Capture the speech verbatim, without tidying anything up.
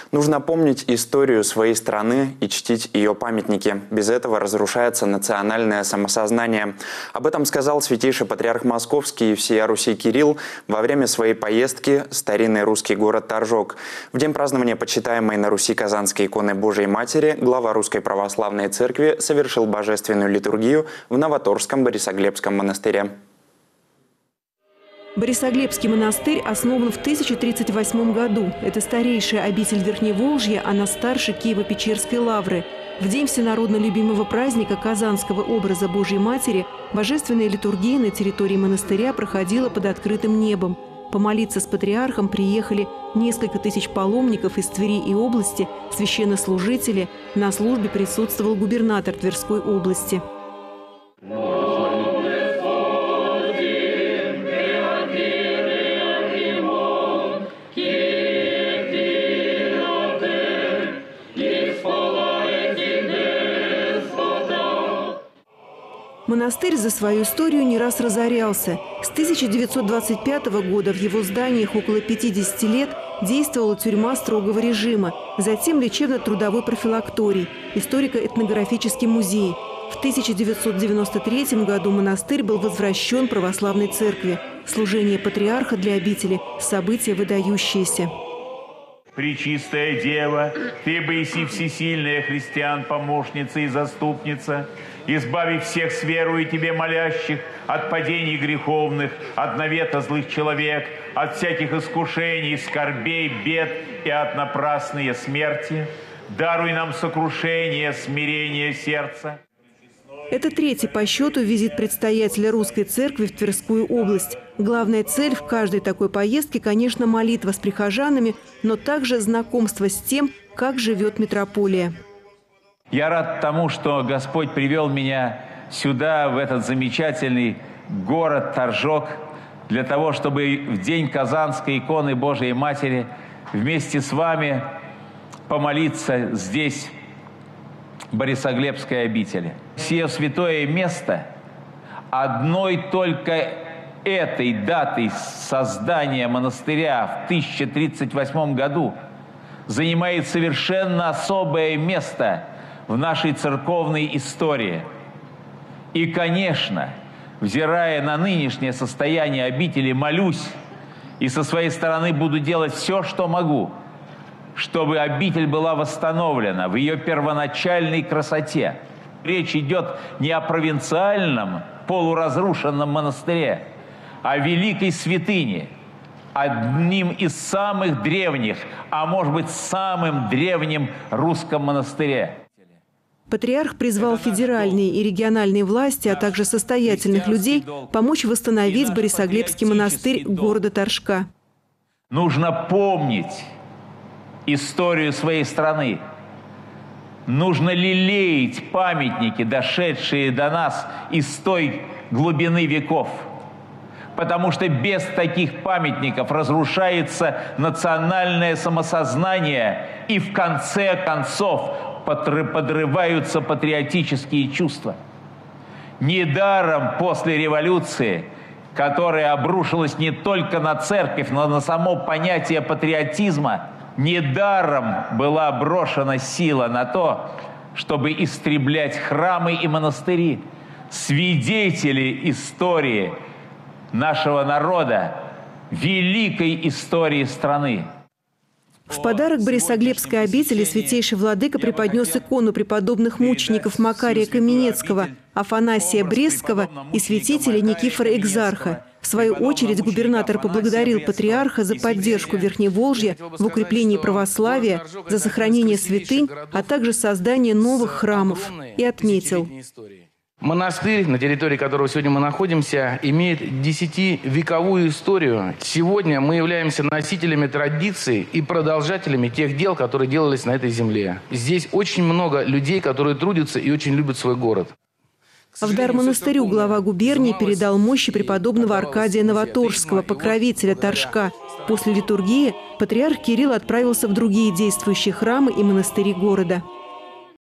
Нужно помнить историю своей страны и чтить ее памятники. Без этого разрушается национальное самосознание. Об этом сказал святейший патриарх Московский и всея Руси Кирилл во время своей поездки в старинный русский город Торжок. В день празднования почитаемой на Руси Казанской иконы Божией Матери глава Русской Православной Церкви совершил божественную литургию в Новоторжском Борисоглебском монастыре. Борисоглебский монастырь основан в тысяча тридцать восьмом году. Это старейшая обитель Верхневолжья, она старше Киево-Печерской лавры. В день всенародно любимого праздника Казанского образа Божьей Матери божественная литургия на территории монастыря проходила под открытым небом. Помолиться с патриархом приехали несколько тысяч паломников из Твери и области, священнослужители. На службе присутствовал губернатор Тверской области. Монастырь за свою историю не раз разорялся. С тысяча девятьсот двадцать пятого года в его зданиях около пятидесяти лет действовала тюрьма строгого режима, затем лечебно-трудовой профилакторий, историко-этнографический музей. В тысяча девятьсот девяносто третьем году монастырь был возвращен православной церкви. Служение патриарха для обители – событие выдающееся. Пречистая Дева, Ты быси всесильная христиан, помощница и заступница, избави всех с верою Тебе молящих от падений греховных, от навета злых человек, от всяких искушений, скорбей, бед и от напрасной смерти. Даруй нам сокрушение, смирение сердца. Это третий по счету визит предстоятеля Русской Церкви в Тверскую область. Главная цель в каждой такой поездке, конечно, молитва с прихожанами, но также знакомство с тем, как живет митрополия. Я рад тому, что Господь привел меня сюда, в этот замечательный город Торжок, для того, чтобы в день Казанской иконы Божией Матери вместе с вами помолиться здесь, в Борисоглебской обители. Сие святое место одной только этой датой создания монастыря в тысяча тридцать восьмом году занимает совершенно особое место в нашей церковной истории. И, конечно, взирая на нынешнее состояние обители, молюсь и со своей стороны буду делать все, что могу, чтобы обитель была восстановлена в ее первоначальной красоте. Речь идет не о провинциальном, полуразрушенном монастыре, а о великой святыне, одним из самых древних, а может быть самым древним русском монастыре. Патриарх призвал федеральные и региональные власти, а также состоятельных людей помочь восстановить Борисоглебский монастырь города Торжка. Нужно помнить историю своей страны. Нужно лелеять памятники, дошедшие до нас из той глубины веков. Потому что без таких памятников разрушается национальное самосознание, и в конце концов подрываются патриотические чувства. Недаром после революции, которая обрушилась не только на церковь, но на само понятие патриотизма, недаром была брошена сила на то, чтобы истреблять храмы и монастыри, свидетели истории нашего народа, великой истории страны. В подарок Борисоглебской обители святейший владыка преподнес икону преподобных мучеников Макария Каменецкого, Афанасия Брестского и святителя Никифора Экзарха. В свою очередь губернатор поблагодарил патриарха за поддержку Верхневолжья в укреплении православия, за сохранение святынь, а также создание новых храмов, и отметил: монастырь, на территории которого сегодня мы находимся, имеет десятивековую историю. Сегодня мы являемся носителями традиций и продолжателями тех дел, которые делались на этой земле. Здесь очень много людей, которые трудятся и очень любят свой город. В дар монастырю глава губернии передал мощи преподобного Аркадия Новоторжского, покровителя Торжка. После литургии патриарх Кирилл отправился в другие действующие храмы и монастыри города.